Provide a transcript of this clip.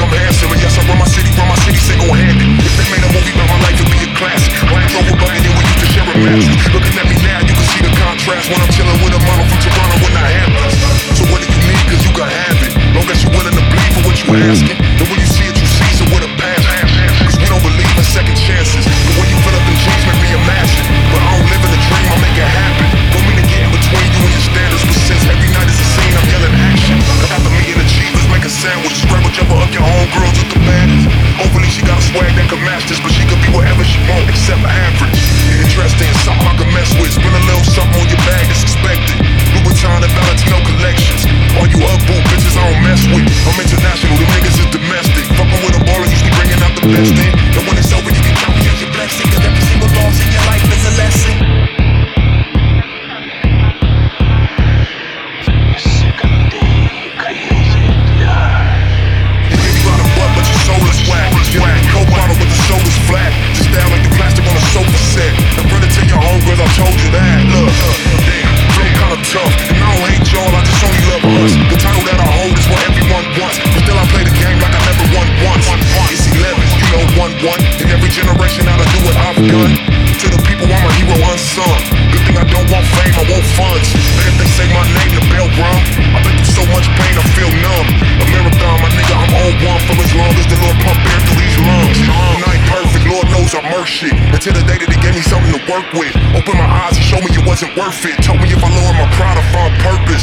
I'm handsome, and yes, I run my city single-handed. If they made a movie about my life, it'd be a classic. Range Rover button, and we used to share a mattress. Looking at me now, you can see the contrast when I'm chilling with a model from Toronto in the Hamptons. So what do you need? Cause you can have it. Long as you're willing to bleed for what you asking. And when you see it, you seize it with a passion. Cause we don't believe in second chances. The way you fill up them dreams make me imagine. But I don't live in a dream, I make it happen. Want me to get in between you and your standards. But since every night is a scene, I'm yelling action. After me and Achievers make a sandwich. Spread whichever of your homegirls with the baddest. Hopefully she got a swag that can match this. But she could be whatever she want except average. Interesting, something I can mess with. Spend a little something on your bag that's expected. Louboutin and Valentino collections. All you upboot bitches I don't mess with. I'm international, the niggas is domestic. Fucking with a baller, usually bringing out the best in. And when it's over, you can count me as your blessing. Cause every single loss in your life is a lesson. Coke bottle with the soda's flat. Just down like the plastic on a sofa set. I'm running to your homegirls, I told you that. Look, damn, flow kinda tough. And I don't hate y'all, I just only love us. The title that I hold is what everyone wants. But still I play the game like I never won once. It's 11, you know 1-1. In every generation I do what I've done. To the people I'm a hero unsung. Good thing I don't want fame, I want funds. And if they say my name, the bell rung. I've been through so much pain, I feel numb. A marathon, my nigga, I'm on one. For as long as the Lord pump air through these lungs. And I ain't perfect, Lord knows I murk shit. Until the day that he gave me something to work with. Open my eyes and show me it wasn't worth it. Told me if I lower my pride, I